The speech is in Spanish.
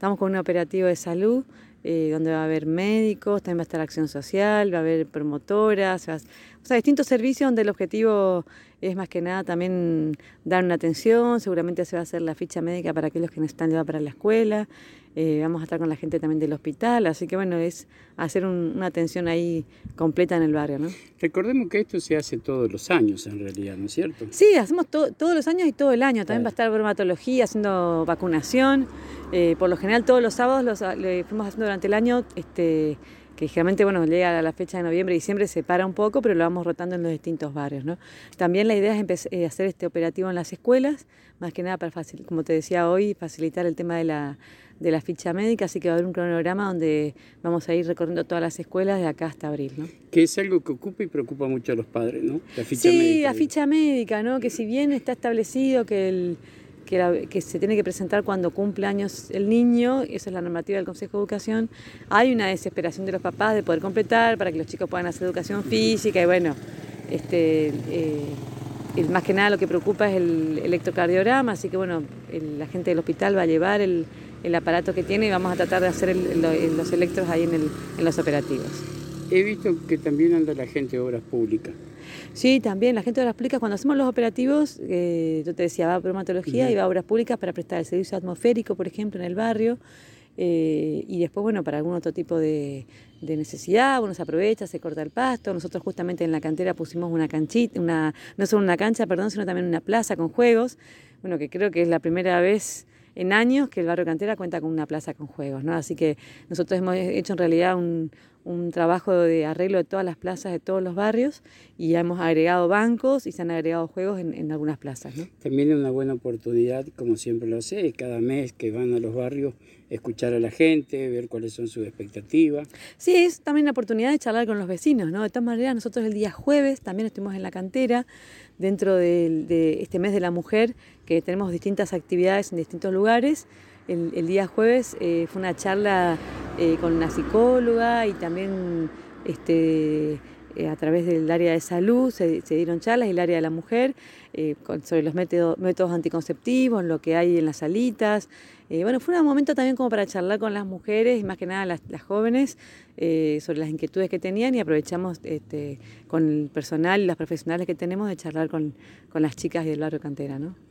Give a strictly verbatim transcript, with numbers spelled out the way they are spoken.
estamos con un operativo de salud, eh, donde va a haber médicos, también va a estar acción social, va a haber promotoras, va a, o sea, distintos servicios donde el objetivo es más que nada también dar una atención. Seguramente se va a hacer la ficha médica para aquellos que necesitan llevar para la escuela. Eh, vamos a estar con la gente también del hospital, así que bueno, es hacer un, una atención ahí completa en el barrio, ¿no? Recordemos que esto se hace todos los años en realidad, ¿no es cierto? Sí, hacemos to todos los años y todo el año. También Claro. va a estar bromatología, haciendo vacunación. Eh, por lo general todos los sábados los le fuimos haciendo durante el año, este, que generalmente bueno, llega a la fecha de noviembre y diciembre, se para un poco, pero lo vamos rotando en los distintos barrios, ¿no? También la idea es eh, hacer este operativo en las escuelas, más que nada para, facil como te decía hoy, facilitar el tema de la, de la ficha médica, así que va a haber un cronograma donde vamos a ir recorriendo todas las escuelas de acá hasta abril, ¿no? Que es algo que ocupa y preocupa mucho a los padres, ¿no? La ficha sí, médica. la ficha médica, ¿no? Que si bien está establecido que el Que, la, que se tiene que presentar cuando cumple años el niño, esa es la normativa del Consejo de Educación, hay una desesperación de los papás de poder completar para que los chicos puedan hacer educación física y bueno, este, eh, el, más que nada lo que preocupa es el electrocardiograma, así que bueno, el, la gente del hospital va a llevar el, el aparato que tiene y vamos a tratar de hacer el, el, los electros ahí en, el, en los operativos. He visto que también anda la gente de Obras Públicas. Sí, también la gente de Obras Públicas, cuando hacemos los operativos, eh, yo te decía, va a bromatología uh-huh. y va a Obras Públicas para prestar el servicio atmosférico, por ejemplo, en el barrio, eh, y después, bueno, para algún otro tipo de, de necesidad, uno se aprovecha, se corta el pasto. Nosotros justamente en la cantera pusimos una canchita, una, no solo una cancha, perdón, sino también una plaza con juegos, bueno, que creo que es la primera vez en años que el barrio Cantera cuenta con una plaza con juegos, ¿no? Así que nosotros hemos hecho en realidad un, un trabajo de arreglo de todas las plazas de todos los barrios y ya hemos agregado bancos y se han agregado juegos en, en algunas plazas, ¿no? También es una buena oportunidad, como siempre lo hace, cada mes que van a los barrios, escuchar a la gente, ver cuáles son sus expectativas. Sí, es también la oportunidad de charlar con los vecinos, ¿no? De todas maneras, nosotros el día jueves también estuvimos en la Cantera, dentro de, de este mes de la mujer, que tenemos distintas actividades en distintos lugares. El, el día jueves eh, fue una charla eh, con una psicóloga y también este, eh, a través del área de salud se, se dieron charlas, el área de la mujer, eh, con, sobre los métodos, métodos anticonceptivos, lo que hay en las salitas. Eh, bueno, fue un momento también como para charlar con las mujeres y más que nada las, las jóvenes eh, sobre las inquietudes que tenían y aprovechamos este, con el personal y los profesionales que tenemos de charlar con, con las chicas del barrio Cantera, ¿no?